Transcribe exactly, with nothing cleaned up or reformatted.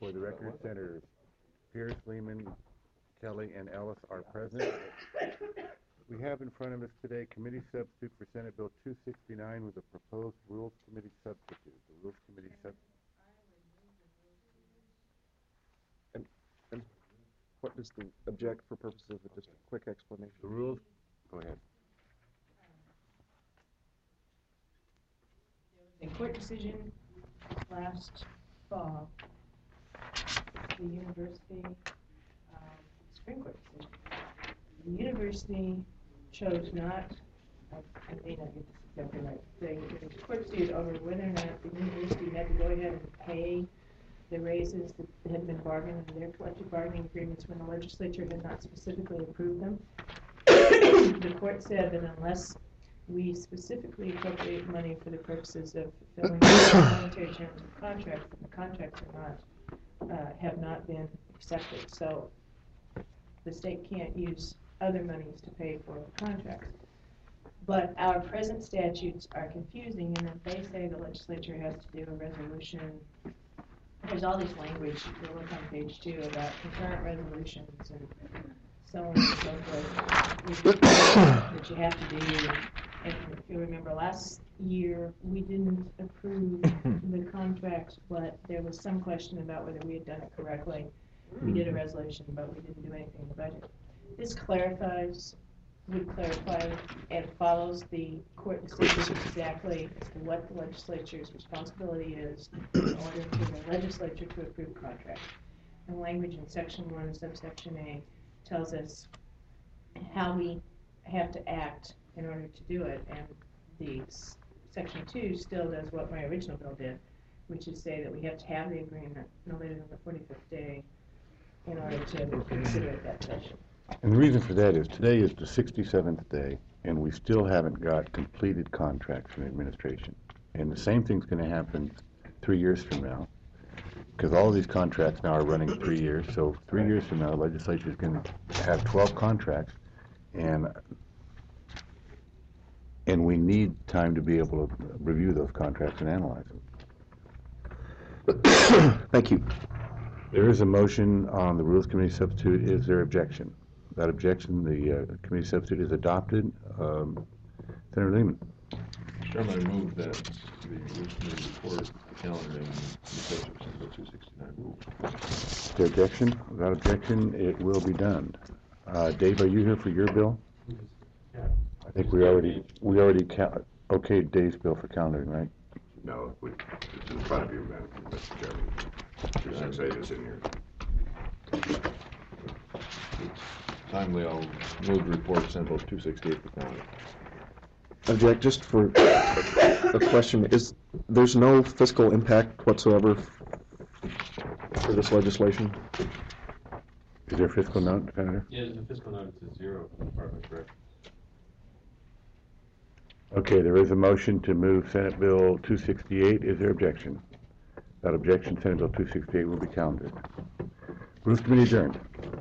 For the record, Senators Pierce, Lehman, Kelly, and Ellis are present. We have in front of us today committee substitute for Senate Bill two sixty-nine with a proposed Rules Committee substitute. The Rules Committee sub. And, and what does the object for purposes of just a quick explanation? The rules. Go ahead. A court decision last fall, the university, um, Supreme Court decision. The university chose not, I, I may not get this exactly right, the, the court sued over whether or not the university had to go ahead and pay the raises that had been bargained in their collective bargaining agreements when the legislature had not specifically approved them. The court said that unless we specifically appropriate money for the purposes of fulfilling the monetary terms of contracts, and the contracts are not, uh, have not been accepted. So the state can't use other monies to pay for the contracts. But our present statutes are confusing in that they say the legislature has to do a resolution. There's all this language, you'll look on page two, about concurrent resolutions and so on and so forth that you have to do. And if you remember last year, we didn't approve the contract, but there was some question about whether we had done it correctly. We did a resolution, but we didn't do anything in the budget. This clarifies, would clarify, and follows the court decision exactly as to what the legislature's responsibility is in order for the legislature to approve contracts. The language in section one, subsection A, tells us how we have to act in order to do it, and the section two still does what my original bill did, which is say that we have to have the agreement no later than the forty-fifth day in order to consider it that session. And the reason for that is today is the sixty-seventh day, and we still haven't got completed contracts from the administration. And the same thing's going to happen three years from now, because all of these contracts now are running three years. So three years from now, the legislature is going to have twelve contracts, and and we need time to be able to review those contracts and analyze them. Thank you. There is a motion on the Rules Committee substitute. Is there objection? Without objection, the uh, committee substitute is adopted. Um, Senator Lehman. Chairman, I move that the Rules Committee report calendaring the subject of Bill two sixty-nine rules. Is there objection? Without objection, it will be done. Uh, Dave, are you here for your bill? Yeah. I think we already we already ca- okayed Dave's bill for calendaring, right? No, we, it's in front of you, man, Mister Chairman. two sixty-eight is in here. It's timely. I'll move the report Senate Bill two sixty-eight for calendar. Object, just for a question, is there's no fiscal impact whatsoever for this legislation? Is there a fiscal note, Senator? Yeah, the fiscal note is zero for the department, correct? Okay, there is a motion to move Senate Bill two sixty-eight. Is there objection? Without objection, Senate Bill two sixty-eight will be calendared. Rules Committee adjourned.